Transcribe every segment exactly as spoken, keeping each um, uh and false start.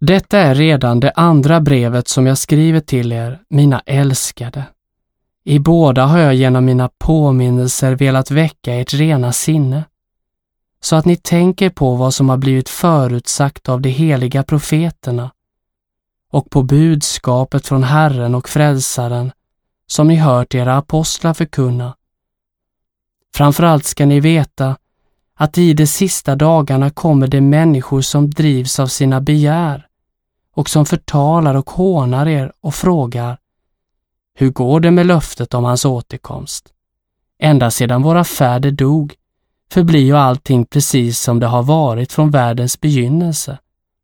Detta är redan det andra brevet som jag skriver till er, mina älskade. I båda har jag genom mina påminnelser velat väcka ert rena sinne, så att ni tänker på vad som har blivit förutsagt av de heliga profeterna och på budskapet från Herren och Frälsaren som ni hört era apostlar förkunna. Framförallt ska ni veta att i de sista dagarna kommer det människor som drivs av sina begär och som förtalar och hånar er och frågar: hur går det med löftet om hans återkomst? Ända sedan våra fäder dog förblir ju allting precis som det har varit från världens begynnelse.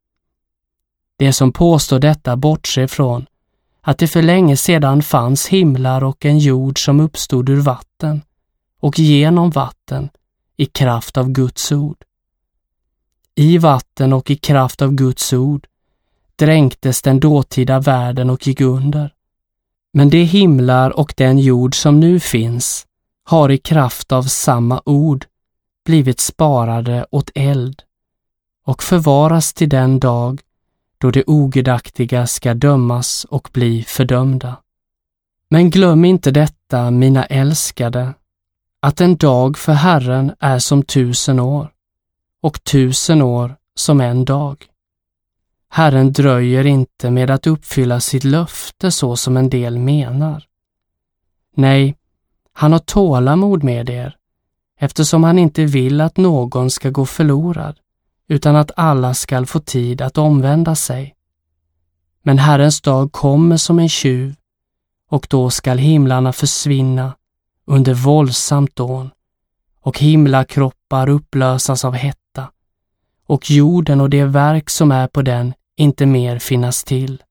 Det som påstår detta bortser från att det för länge sedan fanns himlar och en jord som uppstod ur vatten och genom vatten i kraft av Guds ord. I vatten och i kraft av Guds ord dränktes den dåtida världen och gick under. Men de himlar och den jord som nu finns har i kraft av samma ord blivit sparade åt eld och förvaras till den dag då de ogudaktiga ska dömas och bli fördömda. Men glöm inte detta, mina älskade, att en dag för Herren är som tusen år och tusen år som en dag. Herren dröjer inte med att uppfylla sitt löfte så som en del menar. Nej, han har tålamod med er, eftersom han inte vill att någon ska gå förlorad, utan att alla ska få tid att omvända sig. Men Herrens dag kommer som en tjuv, och då skall himlarna försvinna under våldsamt dån, och himlakroppar upplösas av hetta, och jorden och det verk som är på den inte mer finnas till.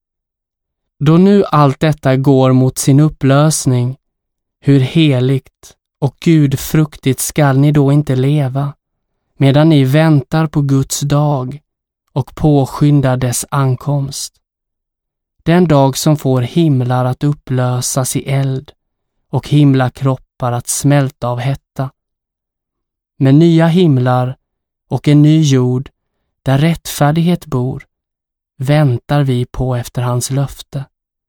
Då nu allt detta går mot sin upplösning, hur heligt och gudfruktigt skall ni då inte leva, medan ni väntar på Guds dag och påskyndar dess ankomst. Den dag som får himlar att upplösas i eld och himlakroppar att smälta av hetta. Med nya himlar och en ny jord där rättfärdighet bor väntar vi på efter hans löfte.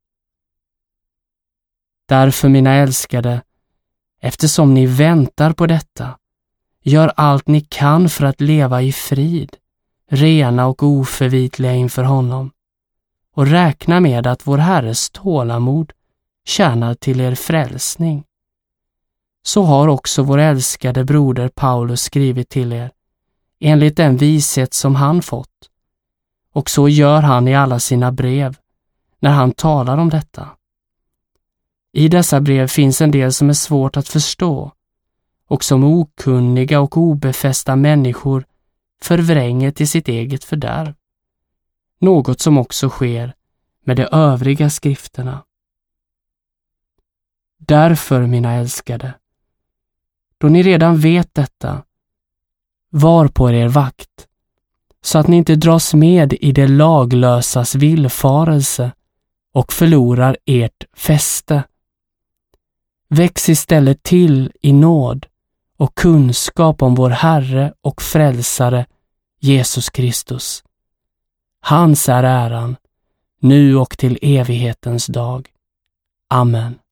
Därför, mina älskade, eftersom ni väntar på detta, gör allt ni kan för att leva i frid, rena och oförvitliga inför honom, och räkna med att vår Herres tålamod tjänar till er frälsning. Så har också vår älskade broder Paulus skrivit till er, enligt den vishet som han fått, och så gör han i alla sina brev när han talar om detta. I dessa brev finns en del som är svårt att förstå och som okunniga och obefästa människor förvränger till sitt eget fördärv. Något som också sker med de övriga skrifterna. Därför, mina älskade, då ni redan vet detta, var på er vakt, så att ni inte dras med i det laglösas villfarelse och förlorar ert fäste. Väx istället till i nåd och kunskap om vår Herre och Frälsare Jesus Kristus. Hans är äran, nu och till evighetens dag. Amen.